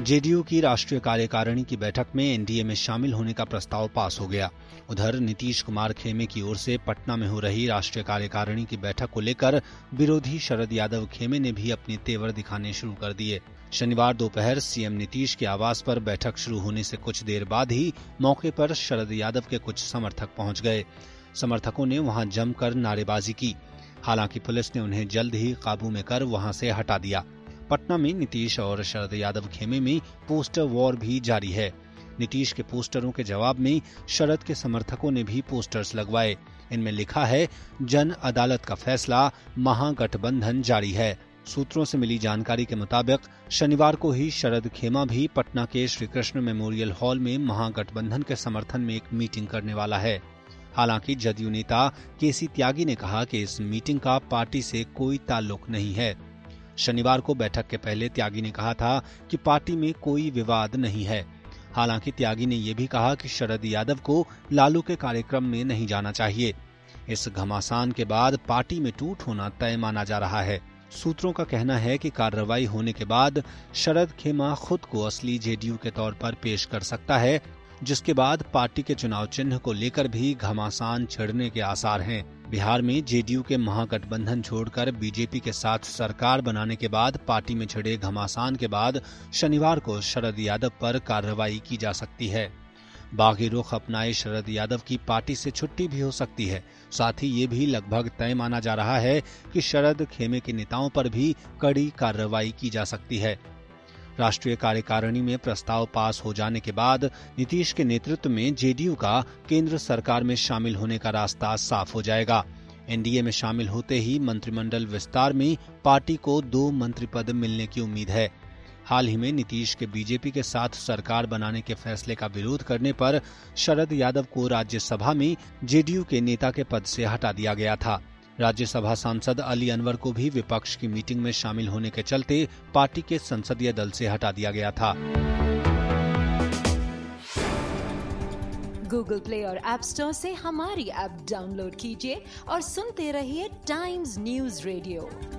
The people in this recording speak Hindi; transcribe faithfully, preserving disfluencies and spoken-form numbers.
जेडीयू की राष्ट्रीय कार्यकारिणी की बैठक में एनडीए में शामिल होने का प्रस्ताव पास हो गया। उधर नीतीश कुमार खेमे की ओर से पटना में हो रही राष्ट्रीय कार्यकारिणी की बैठक को लेकर विरोधी शरद यादव खेमे ने भी अपने तेवर दिखाने शुरू कर दिए। शनिवार दोपहर सीएम नीतीश के आवास पर बैठक शुरू होने से कुछ देर बाद ही मौके पर शरद यादव के कुछ समर्थक पहुंच गए। समर्थकों ने वहां जमकर नारेबाजी की। हालांकि पुलिस ने उन्हें जल्द ही काबू में कर वहां से हटा दिया। पटना में नीतीश और शरद यादव खेमे में पोस्टर वॉर भी जारी है। नीतीश के पोस्टरों के जवाब में शरद के समर्थकों ने भी पोस्टर्स लगवाए। इनमें लिखा है, जन अदालत का फैसला, महागठबंधन जारी है। सूत्रों से मिली जानकारी के मुताबिक शनिवार को ही शरद खेमा भी पटना के श्री कृष्ण मेमोरियल हॉल में महागठबंधन के समर्थन में एक मीटिंग करने वाला है। हालांकि जदयू नेता केसी त्यागी ने कहा कि इस मीटिंग का पार्टी से कोई ताल्लुक नहीं है। शनिवार को बैठक के पहले त्यागी ने कहा था कि पार्टी में कोई विवाद नहीं है। हालांकि त्यागी ने यह भी कहा कि शरद यादव को लालू के कार्यक्रम में नहीं जाना चाहिए। इस घमासान के बाद पार्टी में टूट होना तय माना जा रहा है। सूत्रों का कहना है कि कार्रवाई होने के बाद शरद खेमा खुद को असली जेडीयू के तौर पर पेश कर सकता है, जिसके बाद पार्टी के चुनाव चिन्ह को लेकर भी घमासान छिड़ने के आसार हैं। बिहार में जेडीयू के महागठबंधन छोड़कर बीजेपी के साथ सरकार बनाने के बाद पार्टी में छिड़े घमासान के बाद शनिवार को शरद यादव पर कार्रवाई की जा सकती है। बागी रुख अपनाए शरद यादव की पार्टी से छुट्टी भी हो सकती है। साथ ही ये भी लगभग तय माना जा रहा है कि शरद खेमे के नेताओं पर भी कड़ी कार्रवाई की जा सकती है। राष्ट्रीय कार्यकारिणी में प्रस्ताव पास हो जाने के बाद नीतीश के नेतृत्व में जेडीयू का केंद्र सरकार में शामिल होने का रास्ता साफ हो जाएगा। एनडीए में शामिल होते ही मंत्रिमंडल विस्तार में पार्टी को दो मंत्री पद मिलने की उम्मीद है। हाल ही में नीतीश के बीजेपी के साथ सरकार बनाने के फैसले का विरोध करने पर शरद यादव को राज्यसभा में जेडीयू के नेता के पद से हटा दिया गया था। राज्यसभा सांसद अली अनवर को भी विपक्ष की मीटिंग में शामिल होने के चलते पार्टी के संसदीय दल से हटा दिया गया था। गूगल प्ले और ऐप स्टोर से हमारी ऐप डाउनलोड कीजिए और सुनते रहिए टाइम्स न्यूज रेडियो।